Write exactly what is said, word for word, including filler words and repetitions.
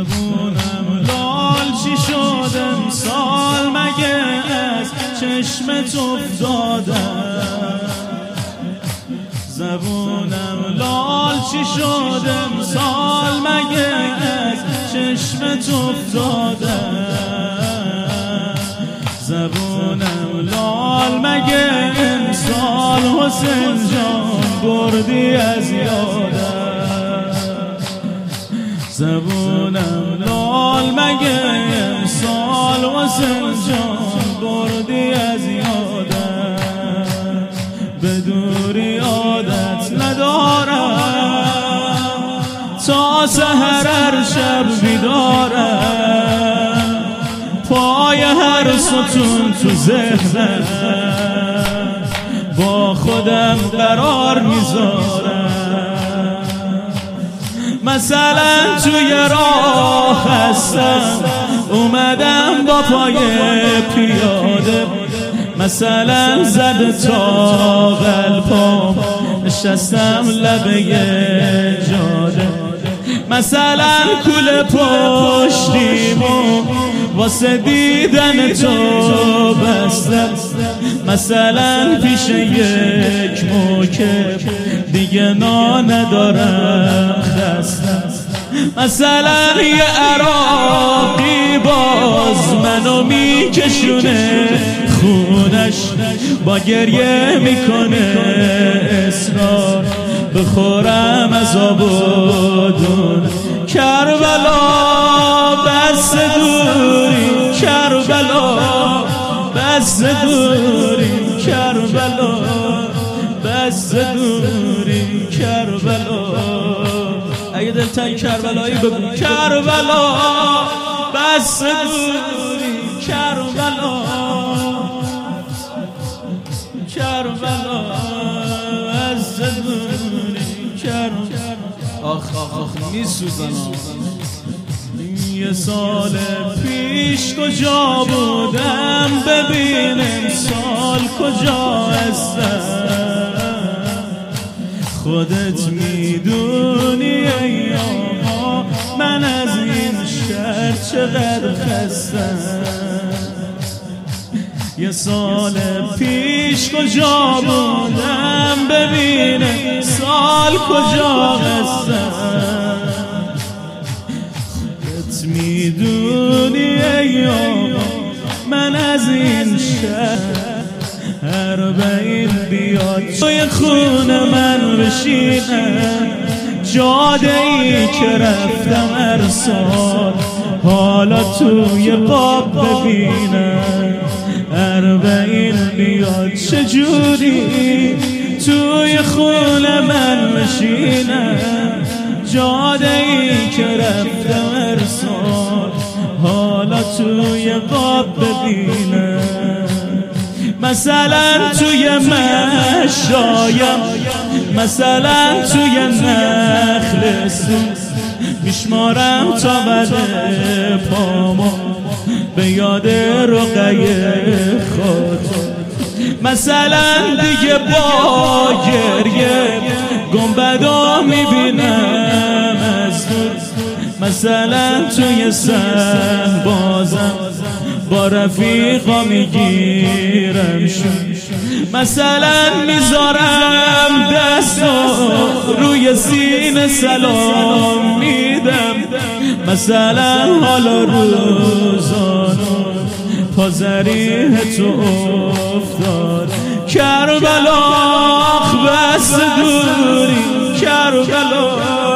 زبونم لال چی شد امسال مگه از چشمت افتادم زبونم لال چی شد امسال مگه از چشمت افتادم زبونم لال مگه امسال حسین جان بردی از یادم زبونم لال مگه امسال حسین جان بردی از یادم به دوری عادت ندارم تا سحر هر شب بیدارم پای هر ستون تو ذهنم با خودم قرار میذارم مثلا توی راه هستم اومدم با پای پیاده مثلا زده تا قلبم نشستم لبه جاده مثلا کوله پشتیمو واسه دیدن تو بستم مثلا پیش یک موکب دیگه نا ندارم خستم مثلا یه عراقی باز منو میکشونه خونش با گریه میکنه اصرار بخورم از آب و دون کربلا بس دوری کربلا بس دوری کربلا بس دوری کربلا اگه دلتنگ کربلایی بگو کربلا بس دوری کربلا کربلا بس دوری کربلا آخ آخ آخ میسوزن یه سال پیش کجا بودم ببین امسال کجا هستم خودت میدونی ای آقا من از این شهر چقدر خستم یه سال پیش کجا بودم ببین امسال کجا هستم میدونی ای آقا من از این شهر اربعین بیاد توی خونه من بشینم جاده ای که رفتم هر سال حالا توی قاب ببینم اربعین بیاد چجوری توی خونه من بشینم جاده ای که رفتم هر سال حالا توی قاب ببینم مثلا توی مشایم مثلا توی نخل سوز میشمارم تا بده پامو به یاد رقیه خاطر مثلا دیگه با گریه گنبدا میبینم از دور مثلا توی سن بازم با رفیقا میگیرم شون مثلا میذارم دستو روی سینه سلام میدم مثلا حالا روزانو پا ذریح تو افتاد کربلا بس دوری کربلا